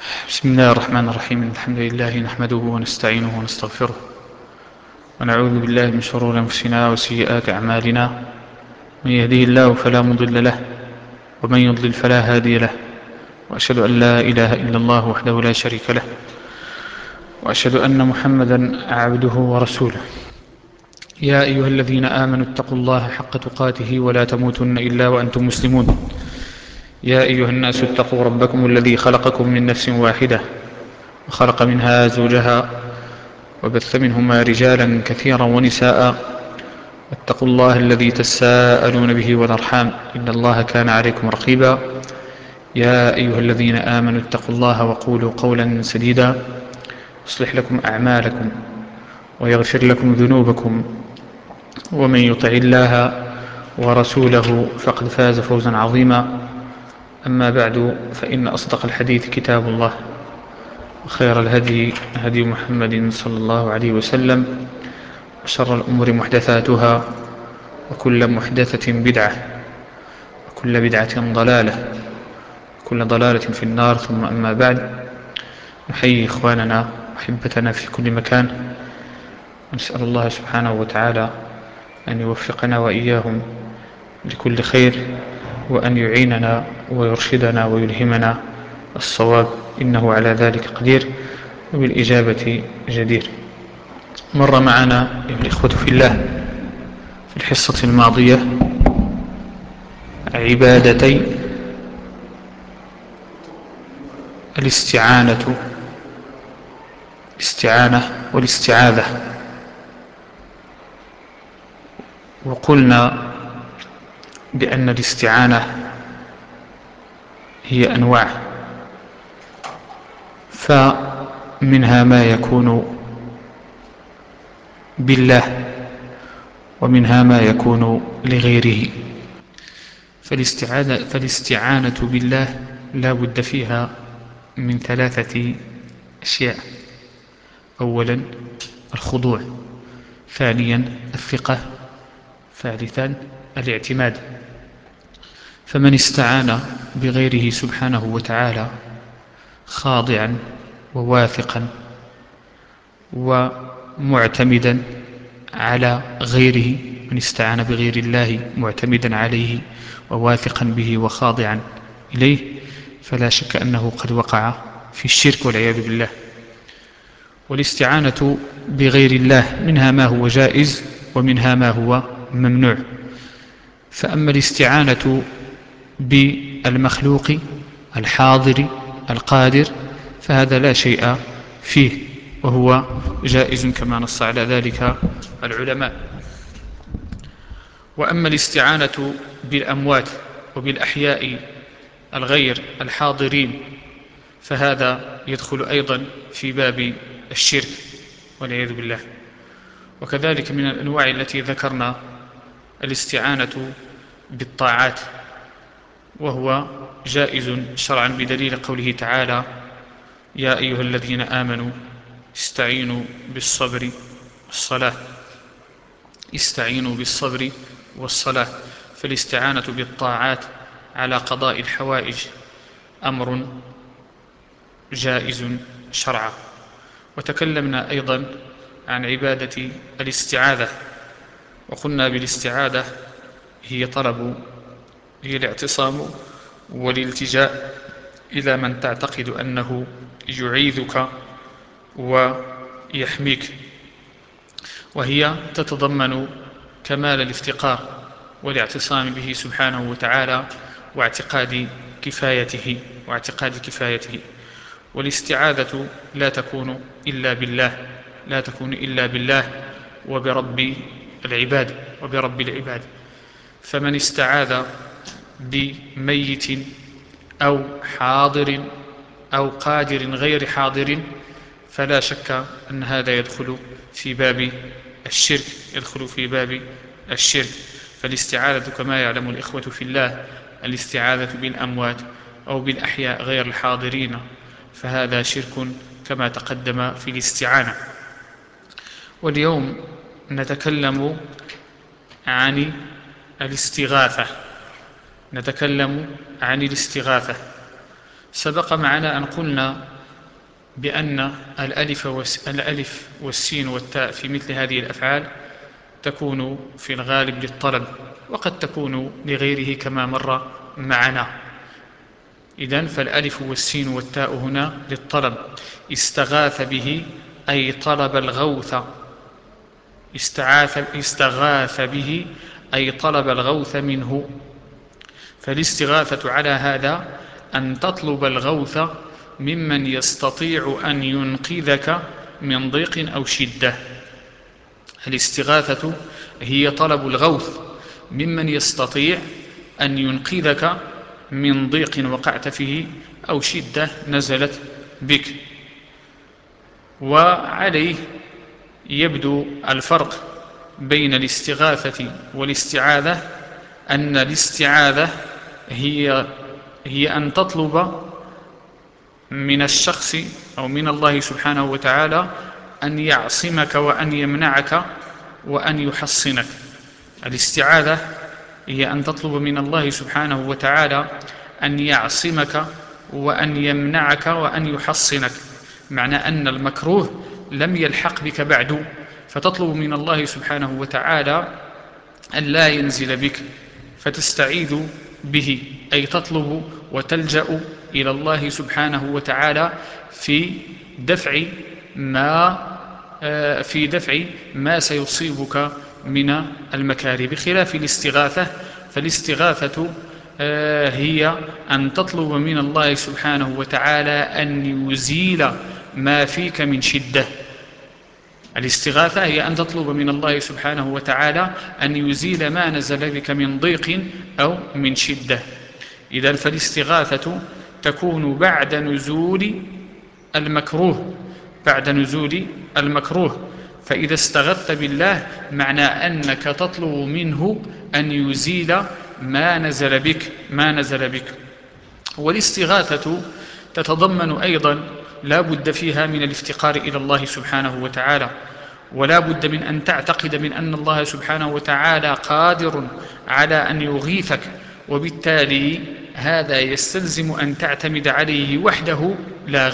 بسم الله الرحمن الرحيم. الحمد لله نحمده ونستعينه ونستغفره ونعوذ بالله من شرور أنفسنا وسيئات أعمالنا. من يهديه الله فلا مضل له ومن يضلل فلا هادي له، وأشهد أن لا إله إلا الله وحده لا شريك له، وأشهد أن محمدا عبده ورسوله. يا أيها الذين آمنوا اتقوا الله حق تقاته ولا تموتن إلا وأنتم مسلمون. يا أيها الناس اتقوا ربكم الذي خلقكم من نفس واحدة وخلق منها زوجها وبث منهما رجالا كثيرا ونساء، واتقوا الله الذي تساءلون به والأرحام إن الله كان عليكم رقيبا. يا أيها الذين آمنوا اتقوا الله وقولوا قولا سديدا يصلح لكم أعمالكم ويغفر لكم ذنوبكم، ومن يطع الله ورسوله فقد فاز فوزا عظيما. أما بعد، فإن أصدق الحديث كتاب الله، وخير الهدي هدي محمد صلى الله عليه وسلم، وشر الأمور محدثاتها، وكل محدثة بدعة، وكل بدعة ضلالة، وكل ضلالة في النار. ثم أما بعد، نحيي إخواننا وأحبتنا في كل مكان، ونسأل الله سبحانه وتعالى أن يوفقنا وإياهم لكل خير، وأن يعيننا ويرشدنا ويلهمنا الصواب، إنه على ذلك قدير وبالإجابة جدير. مر معنا أيها الإخوة في الله في الحصة الماضية عبادتي الاستعانة والاستعاذة، وقلنا بأن الاستعانة هي أنواع، فمنها ما يكون بالله، ومنها ما يكون لغيره. فالاستعانة بالله لا بد فيها من 3 أشياء: أولا الخضوع، ثانيا الثقة، ثالثا الاعتماد. فمن استعان بغيره سبحانه وتعالى خاضعا وواثقا ومعتمدا على غيره، من استعان بغير الله معتمدا عليه وواثقا به وخاضعا إليه، فلا شك أنه قد وقع في الشرك والعياذ بالله. والاستعانة بغير الله منها ما هو جائز ومنها ما هو ممنوع. فأما الاستعانة بالمخلوق الحاضر القادر فهذا لا شيء فيه، وهو جائز كما نص على ذلك العلماء. وأما الاستعانة بالأموات وبالأحياء الغير الحاضرين فهذا يدخل أيضا في باب الشرك والعياذ بالله. وكذلك من الأنواع التي ذكرنا الاستعانة بالطاعات، وهو جائز شرعا بدليل قوله تعالى: يا أيها الذين آمنوا استعينوا بالصبر والصلاة. استعينوا بالصبر والصلاة. فالاستعانة بالطاعات على قضاء الحوائج أمر جائز شرعا. وتكلمنا أيضا عن عبادة الاستعاذة، وقلنا بالاستعاذة هي الاعتصام والالتجاء إلى من تعتقد أنه يعيذك ويحميك، وهي تتضمن كمال الافتقار والاعتصام به سبحانه وتعالى واعتقاد كفايته. والاستعاذة لا تكون إلا بالله وبرب العباد. فمن استعاذ بميت أو حاضر أو قادر غير حاضر فلا شك أن هذا يدخل في باب الشرك. فالاستعاذة كما يعلم الإخوة في الله الاستعاذة بالأموات أو بالأحياء غير الحاضرين فهذا شرك كما تقدم في الاستعانة. واليوم نتكلم عن الاستغاثة. سبق معنا أن قلنا بأن الألف والسين والتاء في مثل هذه الأفعال تكون في الغالب للطلب، وقد تكون لغيره كما مر معنا. إذن فالألف والسين والتاء هنا للطلب. استغاث به أي طلب الغوث، استغاث به أي طلب الغوث منه. فالاستغاثة على هذا أن تطلب الغوث ممن يستطيع أن ينقذك من ضيق أو شدة. الاستغاثة هي طلب الغوث ممن يستطيع أن ينقذك من ضيق وقعت فيه أو شدة نزلت بك. وعليه يبدو الفرق بين الاستغاثة والاستعاذة، أن الاستعاذة هي أن تطلب من الشخص أو من الله سبحانه وتعالى أن يعصمك وأن يمنعك وأن يحصنك. الاستعاذة هي أن تطلب من الله سبحانه وتعالى أن يعصمك وأن يمنعك وأن يحصنك، معنى أن المكروه لم يلحق بك بعد، فتطلب من الله سبحانه وتعالى أن لا ينزل بك فتستعيذ به، أي تطلب وتلجأ إلى الله سبحانه وتعالى في دفع ما سيصيبك من المكاره، بخلاف الاستغاثة. فالاستغاثة هي أن تطلب من الله سبحانه وتعالى أن يزيل ما فيك من شدة. الاستغاثة هي أن تطلب من الله سبحانه وتعالى أن يزيل ما نزل بك من ضيق أو من شدة. إذن فالاستغاثة تكون بعد نزول المكروه، فإذا استغثت بالله معنى أنك تطلب منه أن يزيل ما نزل بك. والاستغاثة تتضمن أيضا لا بد فيها من الافتقار إلى الله سبحانه وتعالى، ولا بد من أن تعتقد من أن الله سبحانه وتعالى قادر على أن يغيثك، وبالتالي هذا يستلزم أن تعتمد عليه وحده لا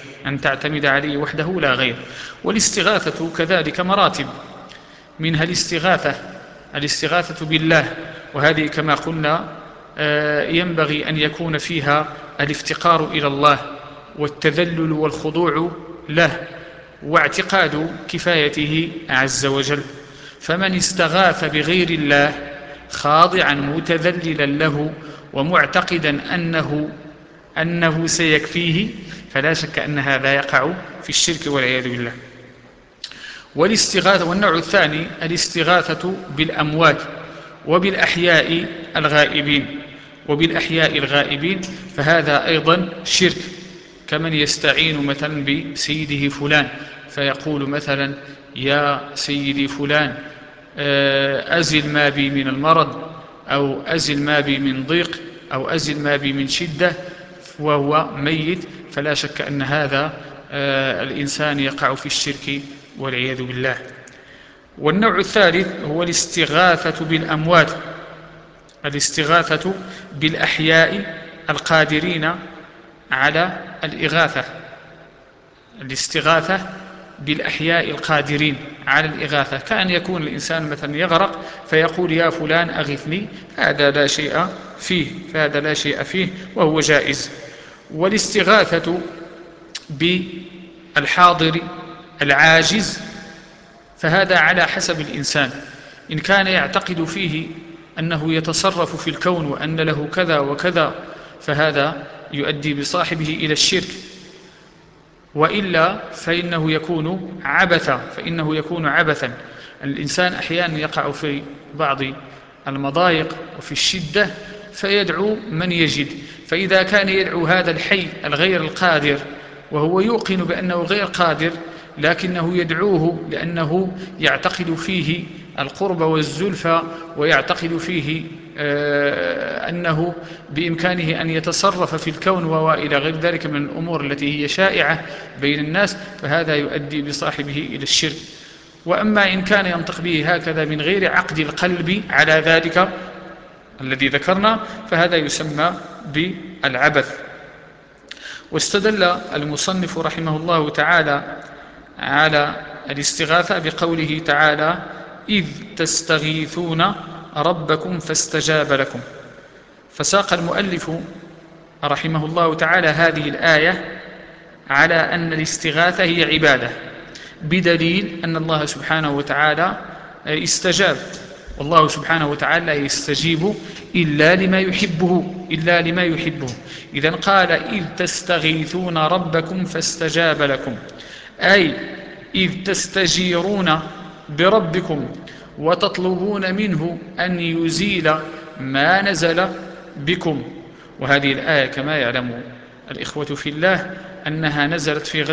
غير. والاستغاثة كذلك مراتب، منها الاستغاثة بالله، وهذه كما قلنا ينبغي أن يكون فيها الافتقار إلى الله والتذلل والخضوع له واعتقاد كفايته عز وجل. فمن استغاث بغير الله خاضعا متذللا له ومعتقدا أنه سيكفيه، فلا شك أن هذا يقع في الشرك والعياذ بالله. والنوع الثاني الاستغاثة بالأموات وبالأحياء الغائبين، فهذا أيضا شرك، كمن يستعين مثلا بسيده فلان فيقول مثلا: يا سيدي فلان أزل ما بي من المرض، أو أزل ما بي من ضيق، أو أزل ما بي من شدة، وهو ميت. فلا شك أن هذا الإنسان يقع في الشرك والعياذ بالله. والنوع الثالث هو الاستغاثة بالأموات، الاستغاثة بالأحياء القادرين على الإغاثة، الاستغاثة بالأحياء القادرين على الإغاثة، كأن يكون الإنسان مثلا يغرق فيقول: يا فلان أغثني، هذا لا شيء فيه وهو جائز. والاستغاثة بالحاضر العاجز، فهذا على حسب الإنسان، إن كان يعتقد فيه أنه يتصرف في الكون وأن له كذا وكذا فهذا يؤدي بصاحبه إلى الشرك، وإلا فإنه يكون عبثا. الإنسان أحيانا يقع في بعض المضايق وفي الشدة فيدعو من يجد، فإذا كان يدعو هذا الحي الغير القادر وهو يوقن بأنه غير قادر، لكنه يدعوه لأنه يعتقد فيه القرب والزلفى، ويعتقد فيه أنه بإمكانه أن يتصرف في الكون وإلى غير ذلك من الأمور التي هي شائعة بين الناس، فهذا يؤدي بصاحبه إلى الشرك. وأما إن كان ينطق به هكذا من غير عقد القلب على ذلك الذي ذكرنا، فهذا يسمى بالعبث. واستدل المصنف رحمه الله تعالى على الاستغاثة بقوله تعالى: إذ تستغيثون ربكم فاستجاب لكم. فساق المؤلف رحمه الله تعالى هذه الآية على أن الاستغاثة هي عبادة، بدليل أن الله سبحانه وتعالى استجاب، والله سبحانه وتعالى لا يستجيب إلا لما يحبه. إذن قال: إذ تستغيثون ربكم فاستجاب لكم، أي إذ تستجيرون بربكم وتطلبون منه أن يزيل ما نزل بكم. وهذه الآية كما يعلم الإخوة في الله أنها نزلت في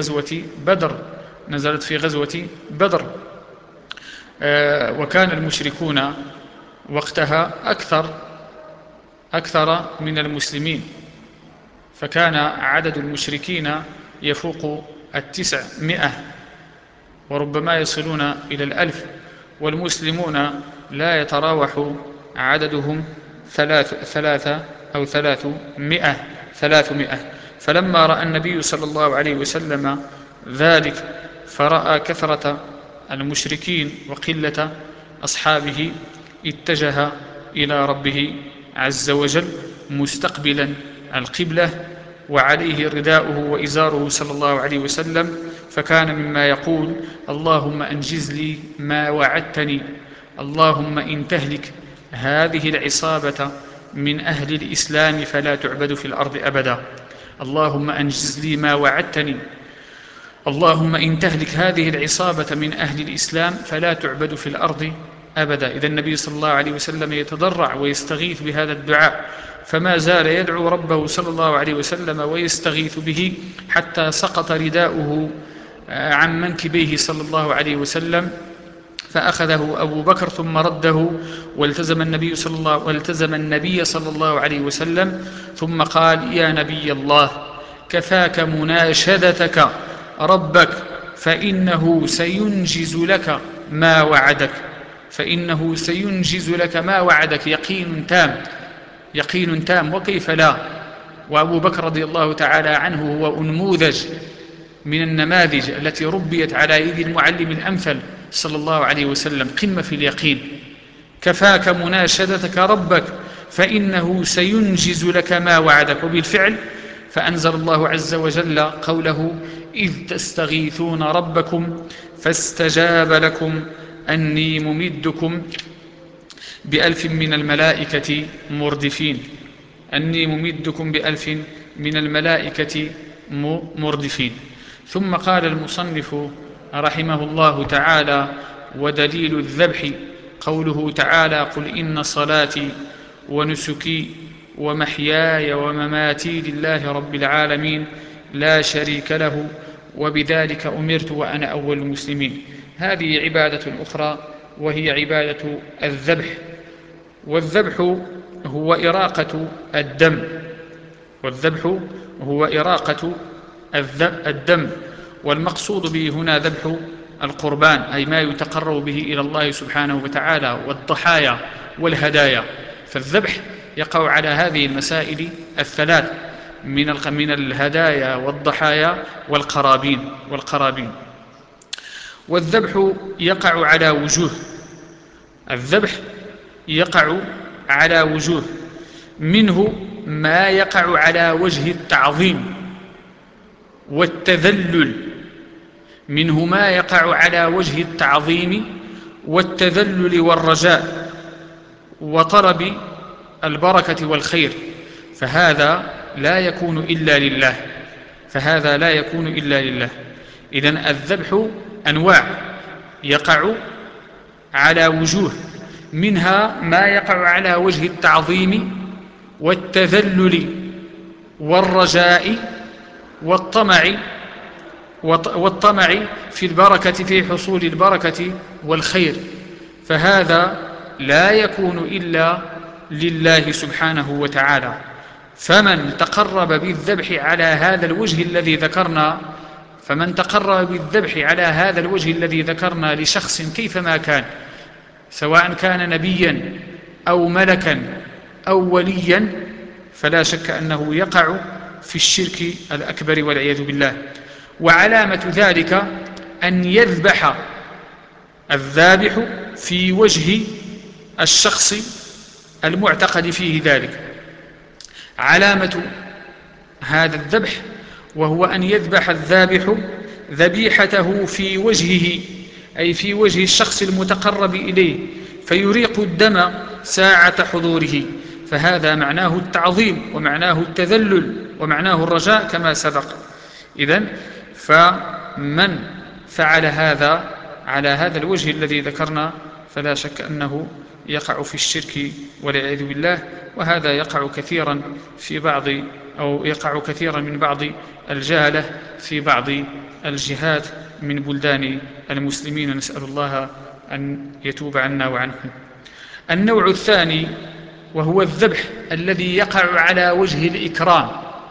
غزوة بدر. وكان المشركون وقتها أكثر من المسلمين، فكان عدد المشركين يفوق 900 وربما يصلون إلى 1000، والمسلمون لا يتراوح عددهم 300 أو 300. فلما رأى النبي صلى الله عليه وسلم ذلك، فرأى كثرة المشركين وقلة أصحابه، اتجه إلى ربه عز وجل مستقبلا القبلة، وعليه رداؤه وإزاره صلى الله عليه وسلم، فكان مما يقول: اللهم أنجز لي ما وعدتني، اللهم إن تهلك هذه العصابة من أهل الإسلام فلا تعبد في الأرض أبدا، اللهم أنجز لي ما وعدتني، اللهم إن تهلك هذه العصابة من أهل الإسلام فلا تعبد في الأرض أبدا. إذا النبي صلى الله عليه وسلم يتضرع ويستغيث بهذا الدعاء، فما زال يدعو ربه صلى الله عليه وسلم ويستغيث به حتى سقط رداؤه عن منكبيه صلى الله عليه وسلم، فأخذه أبو بكر ثم رده والتزم النبي صلى الله عليه وسلم، ثم قال: يا نبي الله، كفاك مناشدتك ربك فإنه سينجز لك ما وعدك. يقين تام، وكيف لا؟ وأبو بكر رضي الله تعالى عنه هو أنموذج من النماذج التي ربيت على يد المعلم الأمثل صلى الله عليه وسلم، قمة في اليقين. كفاك مناشدتك ربك فإنه سينجز لك ما وعدك. وبالفعل فأنزل الله عز وجل قوله: إذ تستغيثون ربكم فاستجاب لكم أني ممدكم ب1000 من الملائكة مردفين. ثم قال المصنف رحمه الله تعالى: ودليل الذبح قوله تعالى: قل إن صلاتي ونسكي ومحياي ومماتي لله رب العالمين لا شريك له وبذلك أمرت وأنا أول المسلمين. هذه عبادة أخرى وهي عبادة الذبح. والذبح هو إراقة الدم، والمقصود به هنا ذبح القربان، أي ما يتقرب به إلى الله سبحانه وتعالى، والضحايا والهدايا. فالذبح يقع على هذه المسائل الثلاث من الهدايا والضحايا والقرابين. والذبح يقع على وجوه، منه ما يقع على وجه التعظيم والتذلل والرجاء وطلب البركة والخير، فهذا لا يكون إلا لله. إذن الذبح أنواع، يقع على وجوه، منها ما يقع على وجه التعظيم والتذلل والرجاء والطمع في البركة، في حصول البركة والخير، فهذا لا يكون إلا لله سبحانه وتعالى. فمن تقرب بالذبح على هذا الوجه الذي ذكرنا لشخص كيفما كان، سواء كان نبيا أو ملكا أو وليا، فلا شك أنه يقع في الشرك الأكبر والعياذ بالله. وعلامة ذلك أن يذبح الذابح في وجه الشخص المعتقد فيه ذلك. علامة هذا الذبح وهو أن يذبح الذابح ذبيحته في وجهه، أي في وجه الشخص المتقرب إليه، فيريق الدم ساعة حضوره، فهذا معناه التعظيم ومعناه التذلل ومعناه الرجاء كما سبق. إذن فمن فعل هذا على هذا الوجه الذي ذكرنا فلا شك أنه يقع في الشرك والعياذ بالله. وهذا يقع كثيرا في بعض أو يقع كثيرا من بعض الجهلة في بعض الجهات من بلدان المسلمين، نسأل الله أن يتوب عنا وعنهم. النوع الثاني وهو الذبح الذي يقع على وجه الإكرام.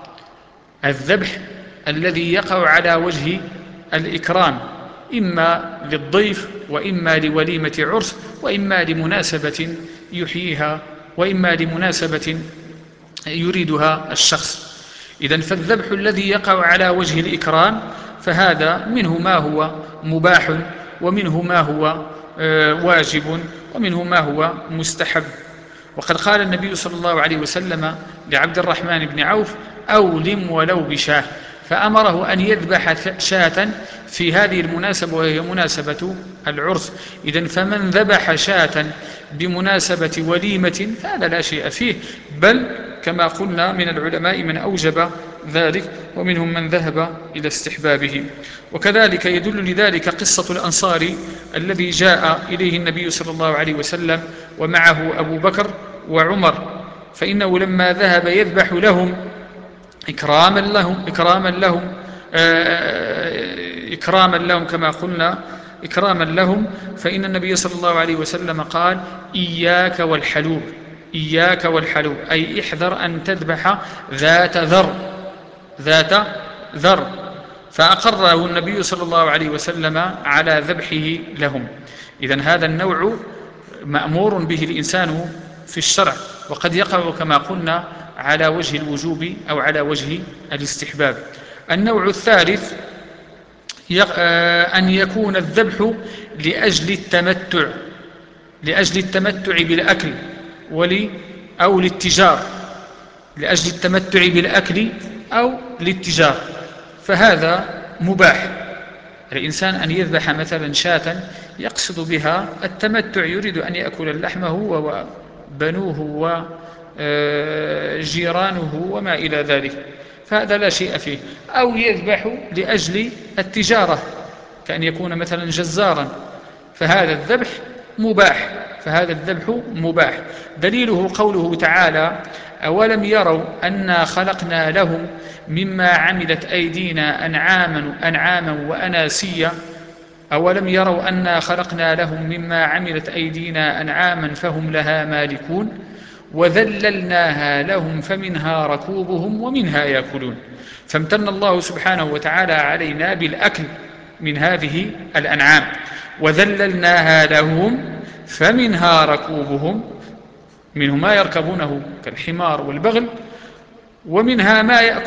الذبح الذي يقع على وجه الإكرام، إما للضيف وإما لوليمة عرس وإما لمناسبة يحييها وإما لمناسبة يريدها الشخص. إذن فالذبح الذي يقع على وجه الإكرام فهذا منه ما هو مباح ومنه ما هو واجب ومنه ما هو مستحب. وقد قال النبي صلى الله عليه وسلم لعبد الرحمن بن عوف: أولم ولو بشاه، فأمره أن يذبح شاة في هذه المناسبة وهي مناسبة العرس. إذن فمن ذبح شاة بمناسبة وليمة فهذا لا شيء فيه، بل كما قلنا من العلماء من أوجب ذلك ومنهم من ذهب إلى استحبابه. وكذلك يدل لذلك قصة الأنصاري الذي جاء إليه النبي صلى الله عليه وسلم ومعه أبو بكر وعمر، فإنه لما ذهب يذبح لهم إكراما لهم كما قلنا إكراما لهم، فإن النبي صلى الله عليه وسلم قال: إياك والحلوب، إياك والحلوب، أي احذر أن تذبح ذات ذر. فأقره النبي صلى الله عليه وسلم على ذبحه لهم. إذن هذا النوع مأمور به الإنسان في الشرع، وقد يقع كما قلنا على وجه الوجوب أو على وجه الاستحباب. النوع الثالث أن يكون الذبح لأجل التمتع بالأكل أو للتجار، لأجل التمتع بالأكل أو للتجار، فهذا مباح. الإنسان أن يذبح مثلا شاة يقصد بها التمتع، يريد أن يأكل اللحم هو وبنوه وجيرانه وما إلى ذلك، فهذا لا شيء فيه. أو يذبح لأجل التجارة كأن يكون مثلا جزارا، فهذا الذبح مباح. دليله قوله تعالى: أولم يروا أنا خلقنا لهم مما عملت أيدينا أنعاما وأناسيا، أولم يروا أنا خلقنا لهم مما عملت أيدينا أنعاما فهم لها مالكون وذللناها لهم فمنها ركوبهم ومنها يأكلون. فامتن الله سبحانه وتعالى علينا بالأكل من هذه الأنعام، وذللناها لهم فمنها ركوبهم، منه ما يركبونه كالحمار والبغل، ومنها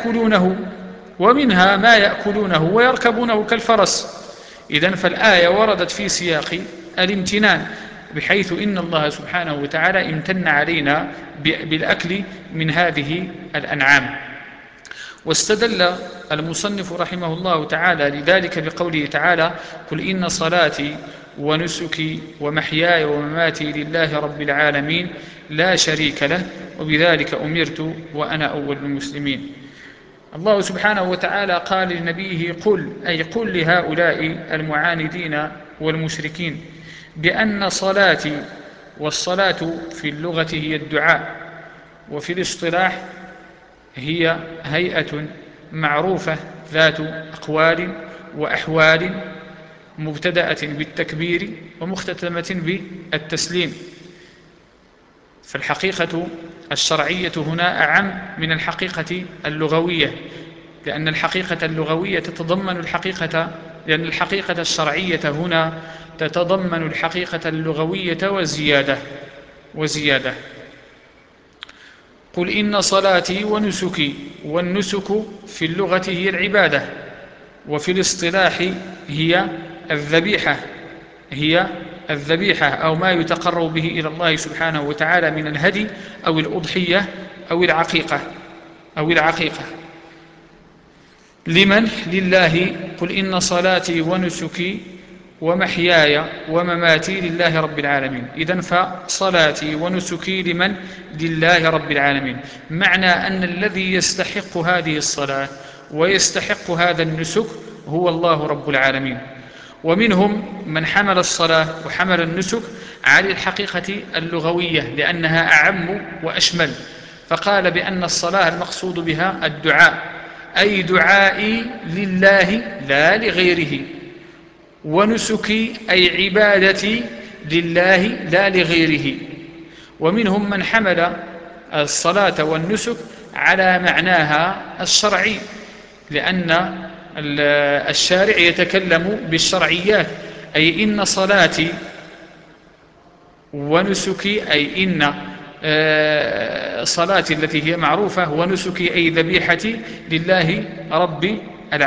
ما يأكلونه ويركبونه كالفرس. إذن فالآية وردت في سياق الامتنان، بحيث إن الله سبحانه وتعالى امتن علينا بالأكل من هذه الأنعام. واستدل المصنف رحمه الله تعالى لذلك بقوله تعالى: قل إن صلاتي ونسكي ومحياي ومماتي لله رب العالمين لا شريك له وبذلك أمرت وأنا أول المسلمين. الله سبحانه وتعالى قال لنبيه: قل لهؤلاء المعاندين والمشركين بأن صلاتي، والصلاة في اللغة هي الدعاء، وفي الاصطلاح هي هيئة معروفة ذات أقوال وأحوال مبتدأة بالتكبير ومختتمة بالتسليم. فالحقيقة الشرعية هنا أعم من الحقيقة اللغوية، لأن الحقيقة اللغوية تتضمن لأن الحقيقة الشرعية هنا تتضمن الحقيقة اللغوية وزيادة. قل إن صلاتي ونسكي. والنسك في اللغة هي العبادة، وفي الاصطلاح هي الذبيحة أو ما يتقرب به إلى الله سبحانه وتعالى من الهدي أو الأضحية أو العقيقة. لمن؟ لله. قل إن صلاتي ونسكي ومحياي ومماتي لله رب العالمين. إذن فصلاتي ونسكي لمن؟ لله رب العالمين. معنى أن الذي يستحق هذه الصلاة ويستحق هذا النسك هو الله رب العالمين. ومنهم من حمل الصلاة وحمل النسك على الحقيقة اللغوية لأنها أعم وأشمل، فقال بأن الصلاة المقصود بها الدعاء، أي دعائي لله لا لغيره، ونسكي أي عبادتي لله لا لغيره. ومنهم من حمل الصلاة والنسك على معناها الشرعي، لأن الشارع يتكلم بالشرعيات، أي إن صلاتي ونسكي، أي إن صلاتي التي هي معروفة ونسكي أي ذبيحتي لله رب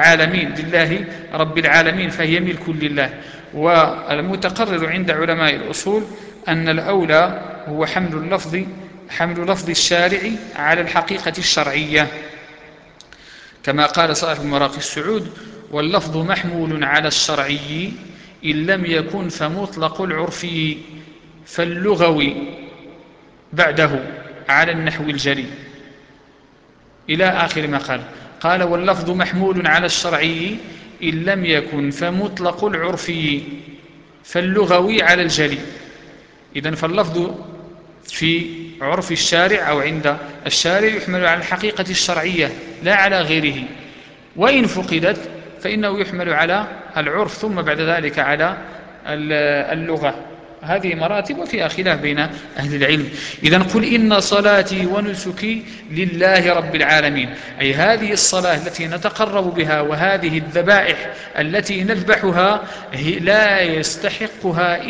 العالمين، فهي ملك لله. والمتقرر عند علماء الأصول أن الأولى هو حمل لفظ الشارع على الحقيقة الشرعية، كما قال صاحب مراقي السعود: واللفظ محمول على الشرعي إن لم يكن فمطلق العرفي، فاللغوي بعده على النحو الجري، إلى آخر ما قال واللفظ محمول على الشرعي إن لم يكن فمطلق العرفي، فاللغوي على الجلي. إذن فاللفظ في عرف الشارع أو عند الشارع يحمل على الحقيقة الشرعية لا على غيره، وإن فقدت فإنه يحمل على العرف ثم بعد ذلك على اللغة. هذه مراتب وفيها خلاف بين أهل العلم. إذن قل إن صلاتي ونسكي لله رب العالمين، أي هذه الصلاة التي نتقرب بها وهذه الذبائح التي نذبحها لا يستحقها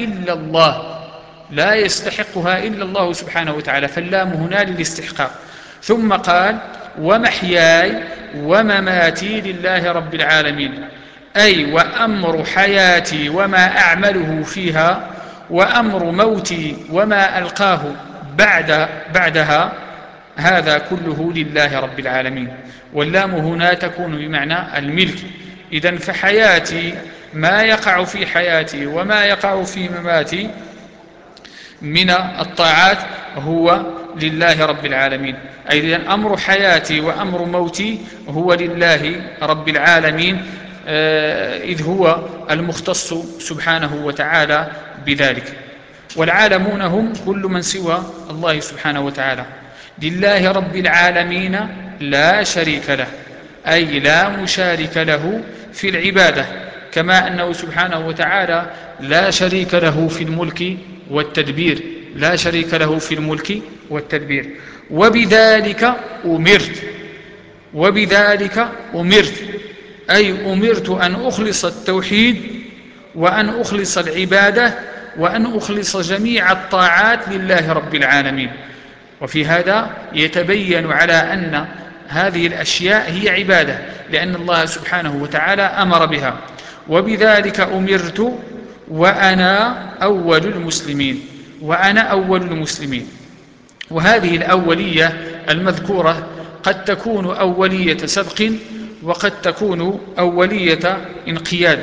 إلا الله سبحانه وتعالى، فاللام هنا للاستحقاق. ثم قال ومحياي ومماتي لله رب العالمين، أي وأمر حياتي وما أعمله فيها، وأمر موتي وما ألقاه بعدها، هذا كله لله رب العالمين. واللام هنا تكون بمعنى الملك. إذن فحياتي، ما يقع في حياتي وما يقع في مماتي من الطاعات هو لله رب العالمين، أي أمر حياتي وأمر موتي هو لله رب العالمين، إذ هو المختص سبحانه وتعالى بذلك. والعالمون هم كل من سوى الله سبحانه وتعالى. لله رب العالمين لا شريك له، أي لا مشارك له في العبادة، كما أنه سبحانه وتعالى لا شريك له في الملك والتدبير. وبذلك أمرت، أي أمرت أن أخلص التوحيد وأن أخلص العبادة وأن أخلص جميع الطاعات لله رب العالمين. وفي هذا يتبين على أن هذه الأشياء هي عبادة، لأن الله سبحانه وتعالى أمر بها. وبذلك أمرت وأنا أول المسلمين. وهذه الأولية المذكورة قد تكون أولية سبق وقد تكون أولية انقياد،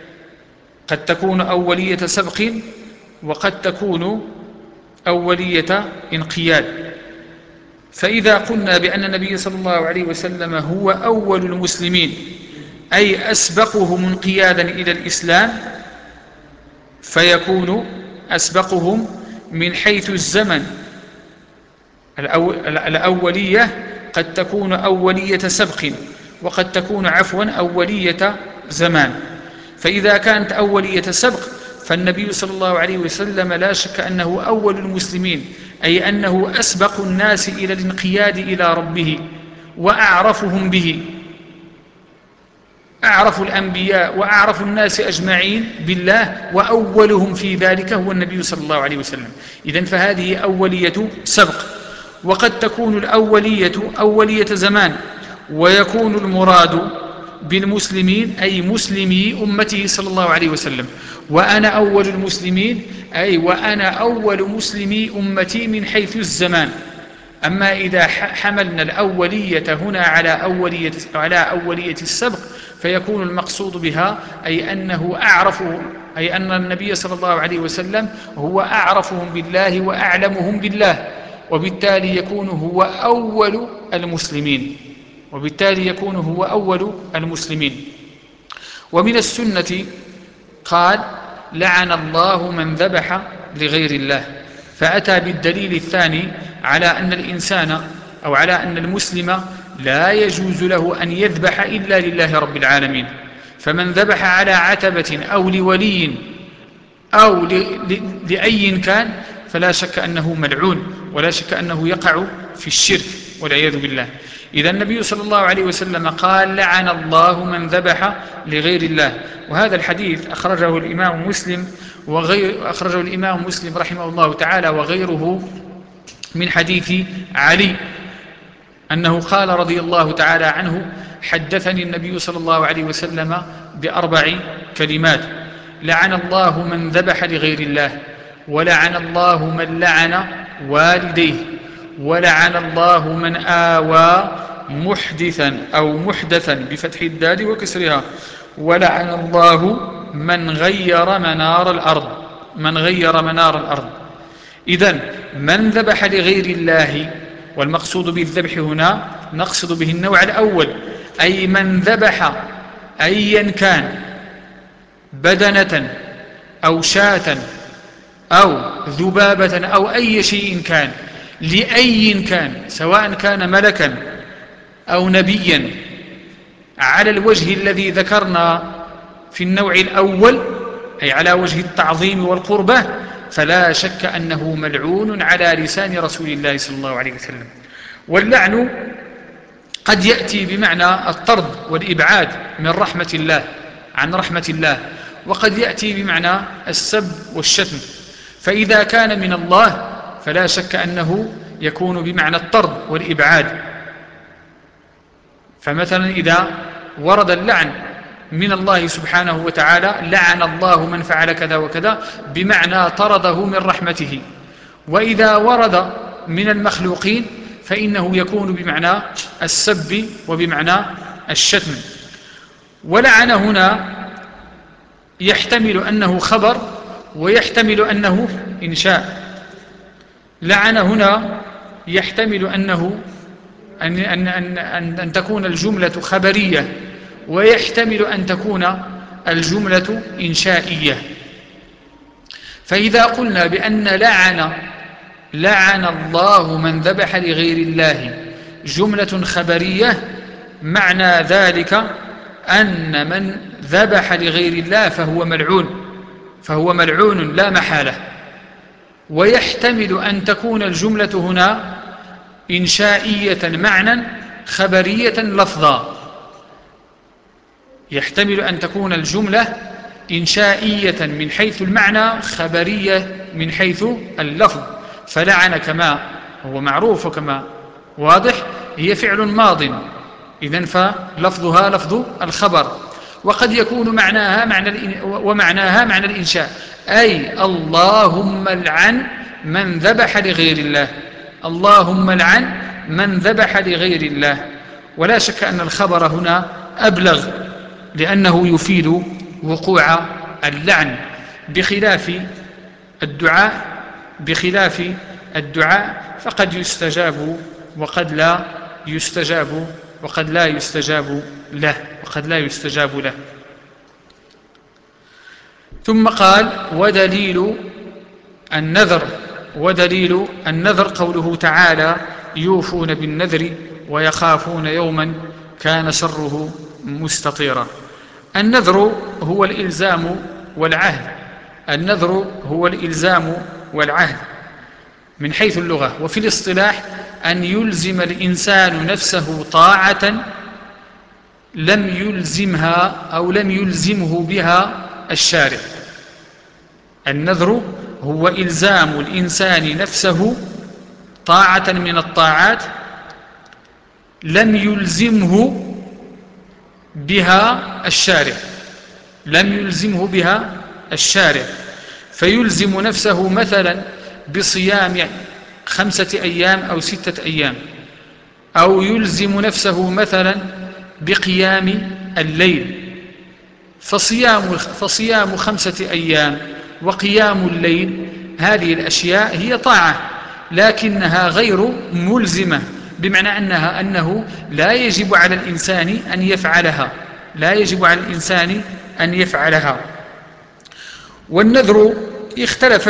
فإذا قلنا بأن النبي صلى الله عليه وسلم هو أول المسلمين، أي أسبقهم انقيادا إلى الإسلام، فيكون أسبقهم من حيث الزمن. الأولية قد تكون أولية سبق وقد تكون أولية زمان. فإذا كانت أولية سبق فالنبي صلى الله عليه وسلم لا شك أنه أول المسلمين، أي أنه أسبق الناس إلى الانقياد إلى ربه وأعرفهم به، أعرف الأنبياء وأعرف الناس أجمعين بالله، وأولهم في ذلك هو النبي صلى الله عليه وسلم. إذن فهذه أولية سبق. وقد تكون الأولية أولية زمان، ويكون المراد بالمسلمين أي مسلمي أمته صلى الله عليه وسلم. وأنا أول المسلمين أي وأنا أول مسلمي أمتي من حيث الزمان. أما إذا حملنا الأولية هنا على أولية السبق فيكون المقصود بها أي أنه أعرفه، أي أن النبي صلى الله عليه وسلم هو أعرفهم بالله وأعلمهم بالله، وبالتالي يكون هو أول المسلمين، ومن السنة قال لعن الله من ذبح لغير الله، فأتى بالدليل الثاني على أن الإنسان أو على أن المسلم لا يجوز له أن يذبح إلا لله رب العالمين. فمن ذبح على عتبة أو لولي أو لأي كان فلا شك أنه ملعون، ولا شك أنه يقع في الشرك والعياذ بالله. إذا النبي صلى الله عليه وسلم قال لعن الله من ذبح لغير الله. وهذا الحديث أخرجه الإمام مسلم رحمه الله تعالى وغيره من حديث علي أنه قال رضي الله تعالى عنه: حدثني النبي صلى الله عليه وسلم ب4 كلمات: لعن الله من ذبح لغير الله، ولعن الله من لعن والديه، ولعن الله من آوى محدثا أو محدثا بفتح الدال وكسرها، ولعن الله من غير منار الأرض. إذن من ذبح لغير الله، والمقصود بالذبح هنا نقصد به النوع الأول، أي من ذبح أيا كان بدنة أو شاة أو ذبابة أو أي شيء كان لأي كان، سواء كان ملكا أو نبيا، على الوجه الذي ذكرنا في النوع الأول أي على وجه التعظيم والقربة، فلا شك أنه ملعون على لسان رسول الله صلى الله عليه وسلم. واللعن قد يأتي بمعنى الطرد والإبعاد من رحمة الله، عن رحمة الله، وقد يأتي بمعنى السب والشتم. فإذا كان من الله فلا شك أنه يكون بمعنى الطرد والإبعاد. فمثلا إذا ورد اللعن من الله سبحانه وتعالى: لعن الله من فعل كذا وكذا، بمعنى طرده من رحمته. وإذا ورد من المخلوقين فإنه يكون بمعنى السب وبمعنى الشتم. ولعن هنا يحتمل أنه خبر ويحتمل أنه إنشاء. لعن هنا يحتمل أن تكون الجملة خبرية، ويحتمل أن تكون الجملة إنشائية. فإذا قلنا بأن لعن الله من ذبح لغير الله جملة خبرية، معنى ذلك أن من ذبح لغير الله فهو ملعون لا محالة. ويحتمل أن تكون الجملة هنا إنشائية معنى، خبرية لفظا. يحتمل أن تكون الجملة إنشائية من حيث المعنى، خبرية من حيث اللفظ. فلعن كما هو معروف وكما واضح هي فعل ماض، إذن فلفظها لفظ الخبر. وقد يكون معناها معنى الإنشاء، أي اللهم لعن من ذبح لغير الله، اللهم لعن من ذبح لغير الله. ولا شك أن الخبر هنا أبلغ، لأنه يفيد وقوع اللعن، بخلاف الدعاء فقد يستجاب وقد لا يستجاب له. ثم قال: ودليل النذر قوله تعالى: يوفون بالنذر ويخافون يوما كان شره مستطيرا. النذر هو الإلزام والعهد من حيث اللغة، وفي الاصطلاح أن يلزم الإنسان نفسه طاعة لم يلزمه بها الشارع. النذر هو إلزام الإنسان نفسه طاعة من الطاعات لم يلزمه بها الشارع، فيلزم نفسه مثلا بصيام 5 أيام أو 6 أيام، أو يلزم نفسه مثلا بقيام الليل، فصيام 5 أيام وقيام الليل هذه الأشياء هي طاعة، لكنها غير ملزمة، بمعنى أنه لا يجب على الإنسان أن يفعلها. والنذر اختلف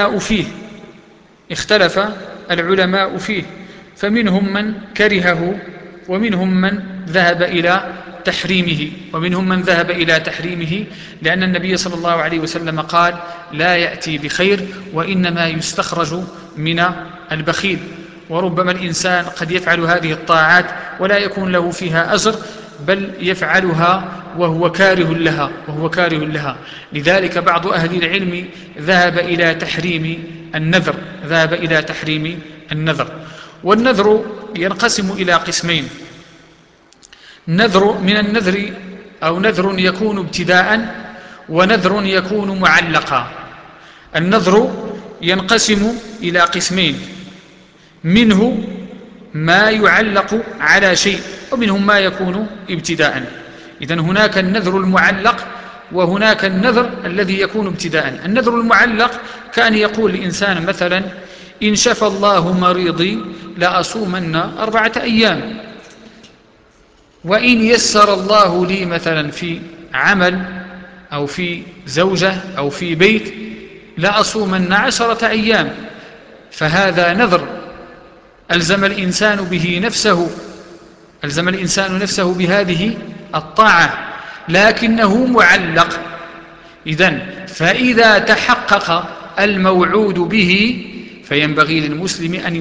العلماء فيه، فمنهم من كرهه، ومنهم من ذهب إلى تحريمه، لأن النبي صلى الله عليه وسلم قال: لا يأتي بخير وإنما يستخرج من البخيل. وربما الإنسان قد يفعل هذه الطاعات ولا يكون له فيها أجر، بل يفعلها وهو كاره لها. لذلك بعض أهل العلم ذهب إلى تحريم النذر. والنذر ينقسم إلى قسمين: نذر من النذر، أو نذر يكون ابتداء، ونذر يكون معلقا. النذر ينقسم إلى قسمين: منه ما يعلق على شيء، ومنهم ما يكون ابتداء. إذن هناك النذر المعلق، وهناك النذر الذي يكون ابتداء. النذر المعلق كأن يقول الإنسان مثلا: إن شفى الله مريضي لأصومن 4 أيام، وإن يسر الله لي مثلا في عمل أو في زوجة أو في بيت لأصومن 10 أيام. فهذا نذر ألزم الإنسان نفسه بهذه الطاعة، لكنه معلق. فإذا تحقق الموعود به فينبغي للمسلم أن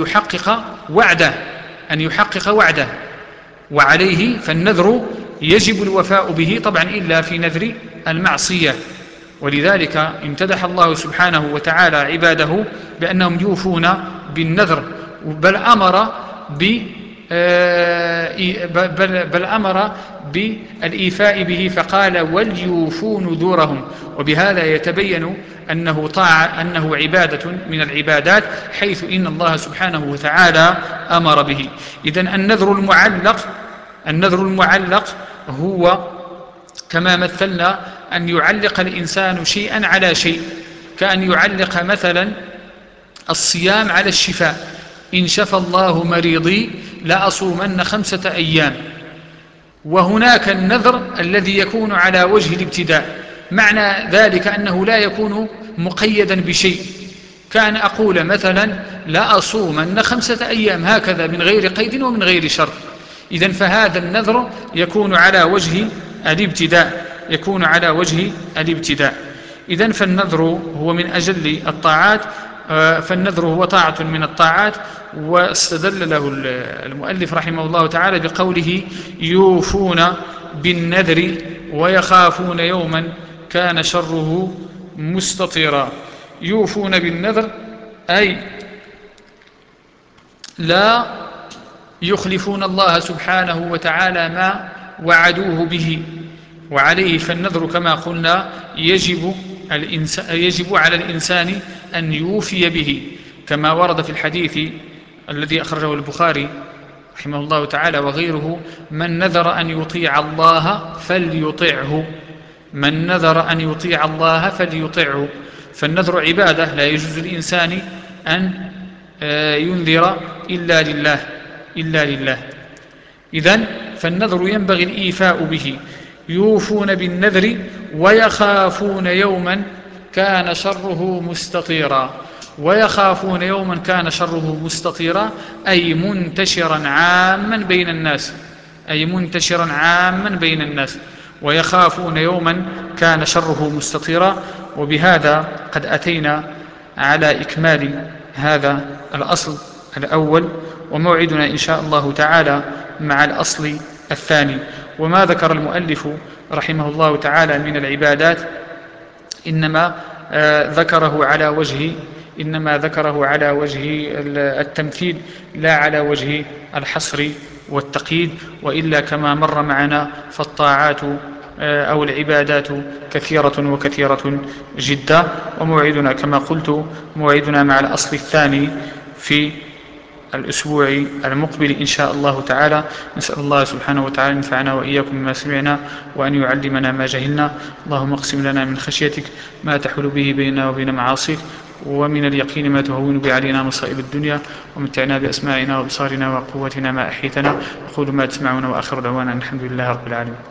يحقق وعده، وعليه فالنذر يجب الوفاء به طبعا إلا في نذر المعصية. ولذلك امتدح الله سبحانه وتعالى عباده بأنهم يوفون بالنذر، بل أمر بالإيفاء به، فقال: وليوفوا نذورهم. وبهذا يتبين أنه عبادة من العبادات، حيث إن الله سبحانه وتعالى أمر به. إذن النذر المعلق هو كما مثلنا أن يعلق الإنسان شيئا على شيء، كأن يعلق مثلا الصيام على الشفاء: إن شفى الله مريضي لأصومن 5 أيام. وهناك النذر الذي يكون على وجه الابتداء، معنى ذلك أنه لا يكون مقيدا بشيء، كان أقول مثلا: لأصومن 5 أيام، هكذا من غير قيد ومن غير شرط. إذن فهذا النذر يكون على وجه الابتداء. إذن فالنذر هو من أجل الطاعات، فالنذر هو طاعة من الطاعات. واستدل له المؤلف رحمه الله تعالى بقوله: يوفون بالنذر ويخافون يوما كان شره مستطيرا. يوفون بالنذر أي لا يخلفون الله سبحانه وتعالى ما وعدوه به، وعليه فالنذر كما قلنا يجب على الإنسان أن يوفي به، كما ورد في الحديث الذي أخرجه البخاري رحمه الله تعالى وغيره: من نذر أن يطيع الله فليطيعه. فالنذر عبادة، لا يجوز للإنسان أن ينذر إلا لله. إذن فالنذر ينبغي الإيفاء به. يوفون بالنذر ويخافون يوما كان شره مستطيرا، أي منتشرا عاما بين الناس. ويخافون يوما كان شره مستطيرا. وبهذا قد أتينا على إكمال هذا الأصل الأول، وموعدنا إن شاء الله تعالى مع الأصل الثاني. وما ذكر المؤلف رحمه الله تعالى من العبادات إنما ذكره على وجه إنما ذكره على وجه التمثيل لا على وجه الحصر والتقييد، وإلا كما مر معنا فالطاعات أو العبادات كثيرة وكثيرة جدا. وموعدنا كما قلت موعدنا مع الأصل الثاني في الأسبوع المقبل إن شاء الله تعالى. نسأل الله سبحانه وتعالى أن ينفعنا وإياكم بما سمعنا وأن يعلمنا ما جهلنا. اللهم اقسم لنا من خشيتك ما تحول به بيننا وبين معاصيك، ومن اليقين ما تهون به علينا مصائب الدنيا، ومتعنا بأسماعنا وأبصارنا وقوتنا ما أحيتنا. أقول ما تسمعون وآخر دعوانا الحمد لله رب العالمين.